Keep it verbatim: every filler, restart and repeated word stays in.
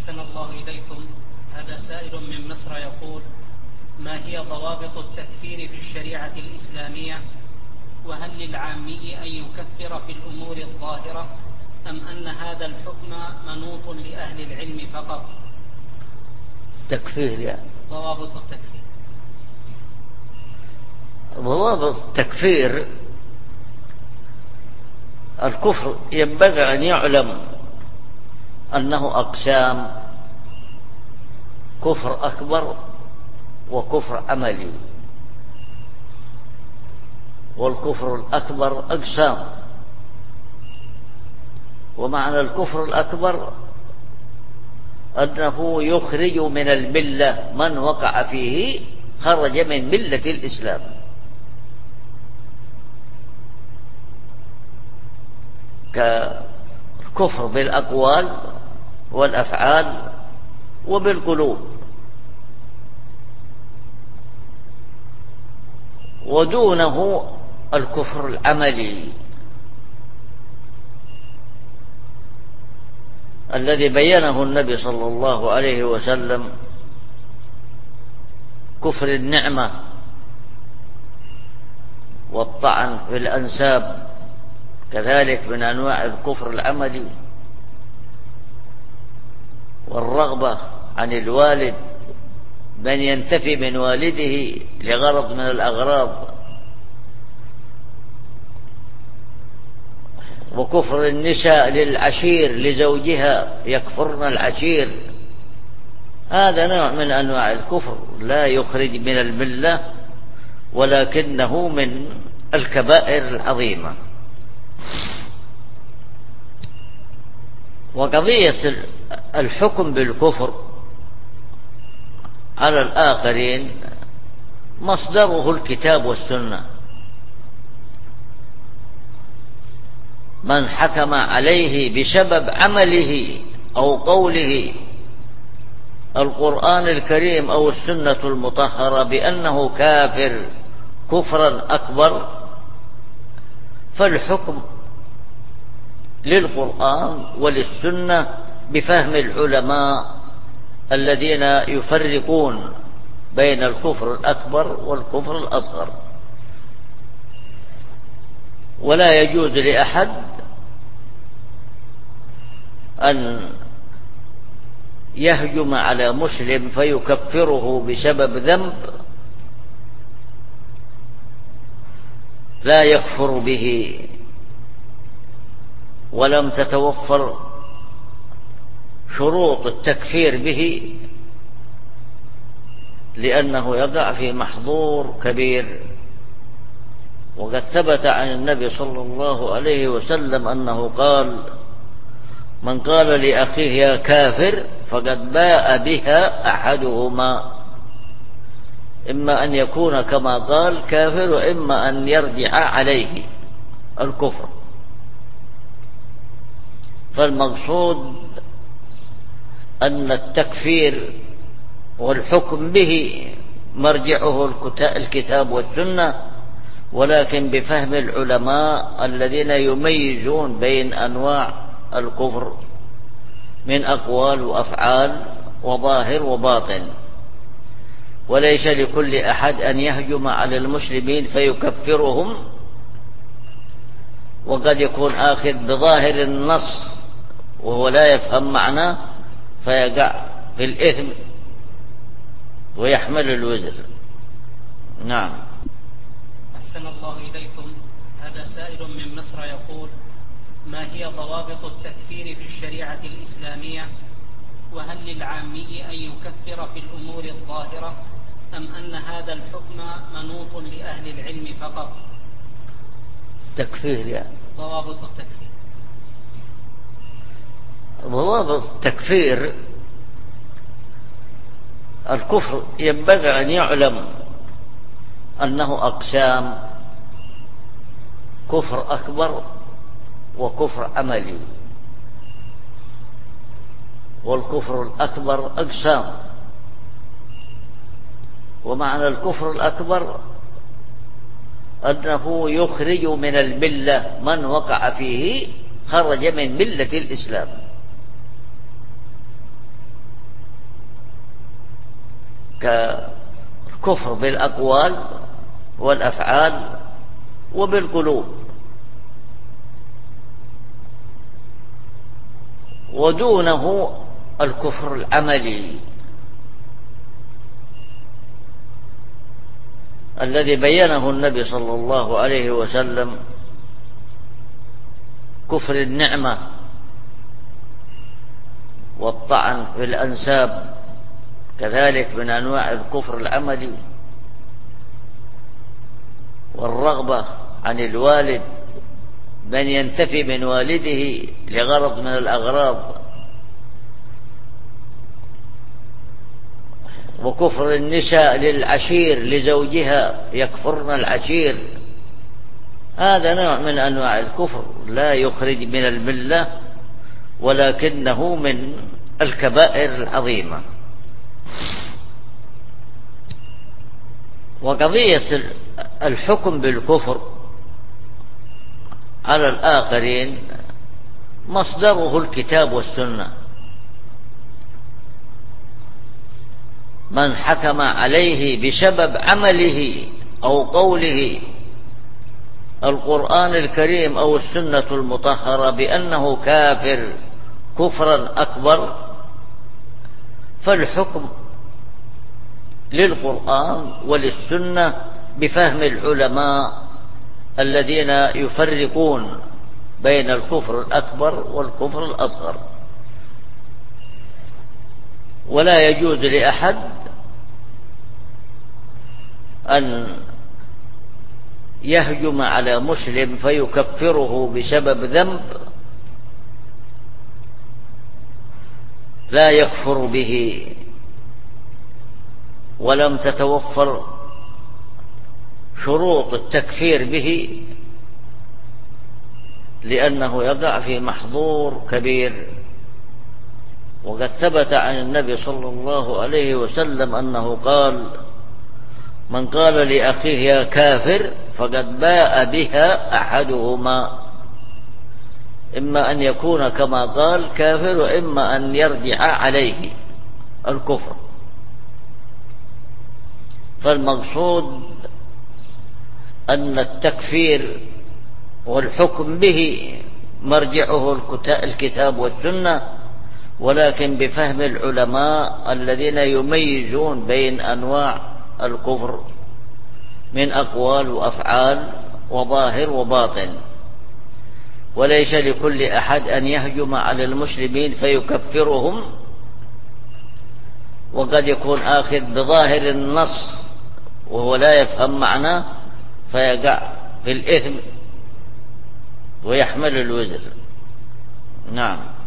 أحسن الله إليكم. هذا سائل من مصر يقول: ما هي ضوابط التكفير في الشريعة الإسلامية؟ وهل للعامي أن يكفر في الأمور الظاهرة أم أن هذا الحكم منوط لأهل العلم فقط؟ تكفير يعني ضوابط التكفير. ضوابط التكفير: الكفر ينبغي أن يعلم أنه أقسام: كفر أكبر وكفر عملي. والكفر الأكبر أقسام، ومعنى الكفر الأكبر أنه يخرج من الملة، من وقع فيه خرج من ملة الإسلام. ككفر بالأقوال والأفعال وبالقلوب. ودونه الكفر العملي الذي بينه النبي صلى الله عليه وسلم: كفر النعمة والطعن في الأنساب، كذلك من أنواع الكفر العملي. والرغبة عن الوالد، من ينتفي من والده لغرض من الأغراض. وكفر النساء للعشير لزوجها، يكفرن العشير. هذا نوع من أنواع الكفر لا يخرج من الملة، ولكنه من الكبائر العظيمة. وقضية الحكم بالكفر على الآخرين مصدره الكتاب والسنة. من حكم عليه بسبب عمله أو قوله القرآن الكريم أو السنة المطهرة بأنه كافر كفرا أكبر، فالحكم للقرآن وللسنة بفهم العلماء الذين يفرقون بين الكفر الأكبر والكفر الأصغر. ولا يجوز لأحد أن يهجم على مسلم فيكفره بسبب ذنب لا يكفر به، ولم تتوفر شروط التكفير به، لأنه يقع في محظور كبير. وقد ثبت عن النبي صلى الله عليه وسلم أنه قال: من قال لأخيه يا كافر فقد باء بها أحدهما، إما أن يكون كما قال كافر، وإما أن يرجع عليه الكفر. فالمقصود أن التكفير والحكم به مرجعه الكتاب والسنة، ولكن بفهم العلماء الذين يميزون بين أنواع الكفر من أقوال وأفعال وظاهر وباطن. وليس لكل أحد أن يهجم على المسلمين فيكفرهم، وقد يكون آخذ بظاهر النص وهو لا يفهم معناه فيقع في الإثم ويحمل الوزر. نعم. أحسن الله إليكم. هذا سائل من مصر يقول: ما هي ضوابط التكفير في الشريعة الإسلامية؟ وهل للعامي أن يكفر في الأمور الظاهرة أم أن هذا الحكم منوط لأهل العلم فقط؟ تكفير يعني ضوابط التكفير. ضوابط التكفير: الكفر ينبغي أن يعلم أنه أقسام: كفر أكبر وكفر عملي. والكفر الأكبر أقسام، ومعنى الكفر الأكبر أنه يخرج من الملة، من وقع فيه خرج من ملة الإسلام. كالكفر بالأقوال والأفعال وبالقلوب، ودونه الكفر العملي الذي بينه النبي صلى الله عليه وسلم، كفر النعمة والطعن في الأنساب، كذلك من أنواع الكفر العملي، والرغبة عن الوالد، من ينتفي من والده لغرض من الأغراض، وكفر النساء للعشير لزوجها، يكفرن العشير، هذا نوع من أنواع الكفر لا يخرج من الملة، ولكنه من الكبائر العظيمة. وقضية الحكم بالكفر على الآخرين مصدره الكتاب والسنة، من حكم عليه بسبب عمله أو قوله القرآن الكريم أو السنة المطهرة بأنه كافر كفرا أكبر، فالحكم للقرآن وللسنة بفهم العلماء الذين يفرقون بين الكفر الأكبر والكفر الأصغر. ولا يجوز لأحد أن يهجم على مسلم فيكفره بسبب ذنب لا يكفر به، ولم تتوفر شروط التكفير به، لأنه يقع في محظور كبير. وقد ثبت عن النبي صلى الله عليه وسلم أنه قال: من قال لأخيه يا كافر فقد باء بها أحدهما، إما أن يكون كما قال كافر، وإما أن يرجع عليه الكفر. فالمقصود أن التكفير والحكم به مرجعه الكتاب والسنة، ولكن بفهم العلماء الذين يميزون بين أنواع الكفر من أقوال وأفعال وظاهر وباطن. وليس لكل أحد أن يهجم على المسلمين فيكفرهم، وقد يكون آخذ بظاهر النص وهو لا يفهم معناه فيقع في الإثم ويحمل الوزر. نعم.